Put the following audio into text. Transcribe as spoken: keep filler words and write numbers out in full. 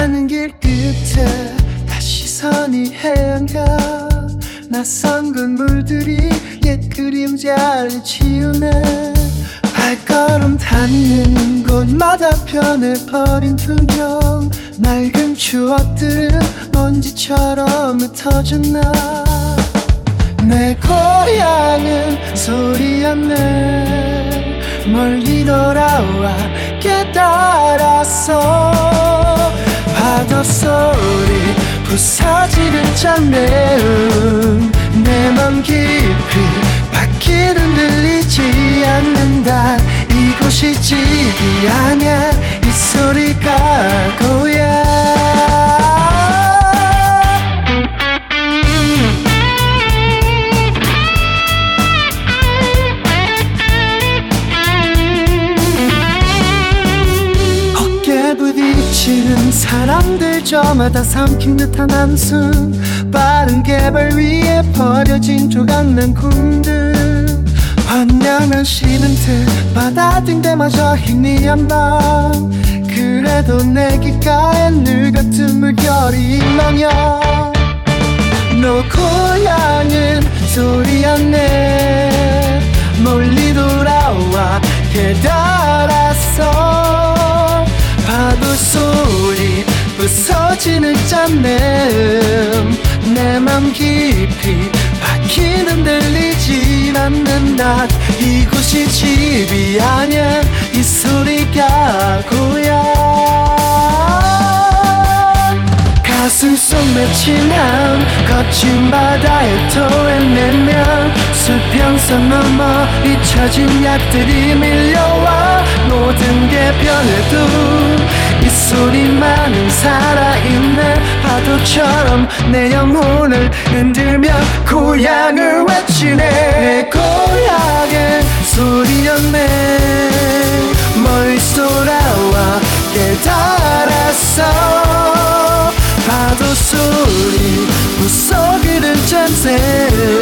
가는 길 끝에 다시 선이 헤어가 낯선 건물들이 옛 그림자를 지우네. 발걸음 닿는 곳마다 변해버린 풍경, 낡은 추억들은 먼지처럼 흩어졌나. 내 고향은 소리였네. 멀리 돌아와 깨달았어. 파도 소리 부서지는 장내음, 내 맘 깊이 바퀴는 들리지 않는다. 이곳이 집이 아냐, 이 소리가 고향. 부딪히는 사람들 저마다 삼킨 듯한 한숨, 빠른 개발 위에 버려진 조각난 꿈들. 환영한 시멘트 받아든 데마저 희미한 밤, 그래도 내 귓가엔 늘 같은 물결이 멍여. 너 고향은 소리였네. 멀리 돌아와 깨달았어. 파도 소리 부서지는 짠내음, 내 맘 깊이 바퀴는 들리진 않는다. 이곳이 집이 아냐, 이 소리가 고향. 가슴 속 맺힌 함, 거친 바다에 토해내면 수평선 넘어 잊혀진 약들이 밀려와. 모든 게 변해도 이 소리만은 살아있네. 파도처럼 내 영혼을 흔들며 고향을 외치네. 내 고향의 소리였네. 멀리서 돌아와 깨달았어. 파도 소리 부서지는 잔샘,